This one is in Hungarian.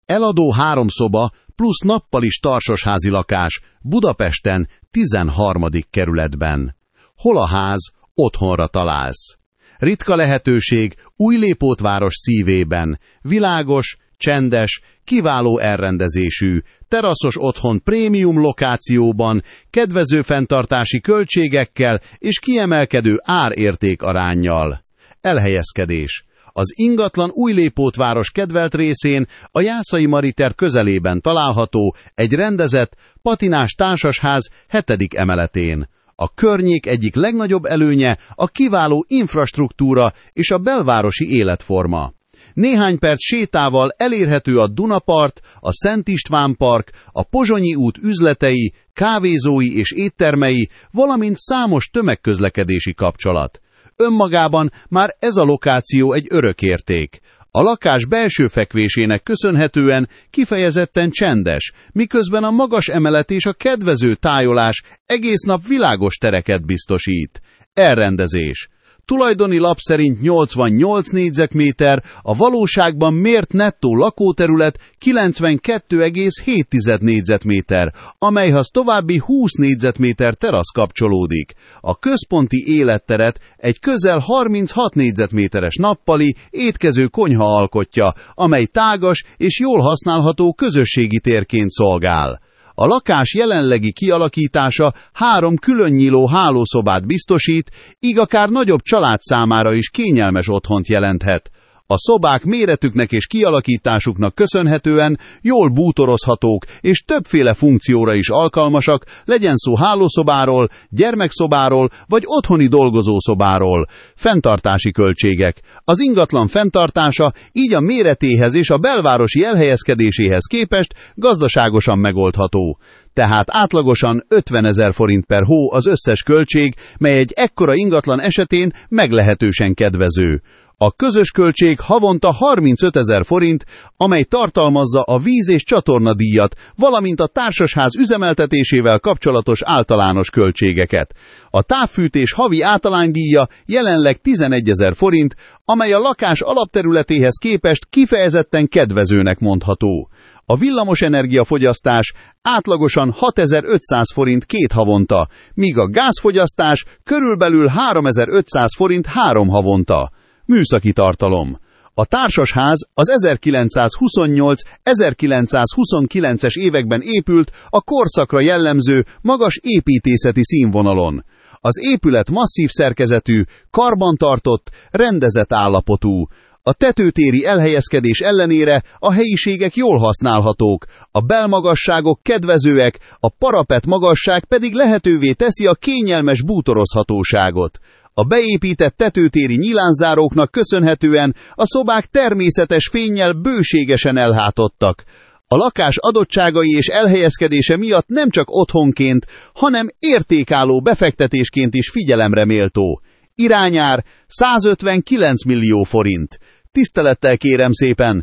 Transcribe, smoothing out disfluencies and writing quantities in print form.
Eladó 3 szoba plusz nappalis tarsasházi lakás Budapesten 13. kerületben. Hol a ház, otthonra találsz. Ritka lehetőség Újlépótváros szívében, világos, csendes, kiváló elrendezésű, teraszos otthon prémium lokációban, kedvező fenntartási költségekkel és kiemelkedő árérték aránnyal. Elhelyezkedés. Az ingatlan Újlépótváros kedvelt részén, a Jászai Mariter közelében található egy rendezett, patinás társasház 7. emeletén. A környék egyik legnagyobb előnye a kiváló infrastruktúra és a belvárosi életforma. Néhány perc sétával elérhető a Dunapart, a Szent István Park, a Pozsonyi út üzletei, kávézói és éttermei, valamint számos tömegközlekedési kapcsolat. Önmagában már ez a lokáció egy örökérték. A lakás belső fekvésének köszönhetően kifejezetten csendes, miközben a magas emelet és a kedvező tájolás egész nap világos tereket biztosít. Elrendezés. Tulajdoni lap szerint 88 négyzetméter, a valóságban mért nettó lakóterület 92,7 négyzetméter, amelyhez további 20 négyzetméter terasz kapcsolódik. A központi életteret egy közel 36 négyzetméteres nappali, étkező konyha alkotja, amely tágas és jól használható közösségi térként szolgál. A lakás jelenlegi kialakítása 3 különnyíló hálószobát biztosít, így akár nagyobb család számára is kényelmes otthont jelenthet. A szobák méretüknek és kialakításuknak köszönhetően jól bútorozhatók és többféle funkcióra is alkalmasak, legyen szó hálószobáról, gyermekszobáról vagy otthoni dolgozószobáról. Fenntartási költségek. Az ingatlan fenntartása így a méretéhez és a belvárosi elhelyezkedéséhez képest gazdaságosan megoldható. Tehát átlagosan 50 000 forint per hó az összes költség, mely egy ekkora ingatlan esetén meglehetősen kedvező. A közös költség havonta 35 000 forint, amely tartalmazza a víz- és csatornadíjat, valamint a társasház üzemeltetésével kapcsolatos általános költségeket. A távfűtés havi általánydíja jelenleg 11 000 forint, amely a lakás alapterületéhez képest kifejezetten kedvezőnek mondható. A villamosenergia fogyasztás átlagosan 6500 forint 2 havonta, míg a gázfogyasztás körülbelül 3500 forint 3 havonta. Műszaki tartalom. A társasház az 1928-1929-es években épült a korszakra jellemző, magas építészeti színvonalon. Az épület masszív szerkezetű, karbantartott, rendezett állapotú. A tetőtéri elhelyezkedés ellenére a helyiségek jól használhatók, a belmagasságok kedvezőek, a parapet magasság pedig lehetővé teszi a kényelmes bútorozhatóságot. A beépített tetőtéri nyilánzáróknak köszönhetően a szobák természetes fénnyel bőségesen elhátottak. A lakás adottságai és elhelyezkedése miatt nem csak otthonként, hanem értékálló befektetésként is figyelemre méltó. Irányár 159 millió forint. Tisztelettel kérem szépen,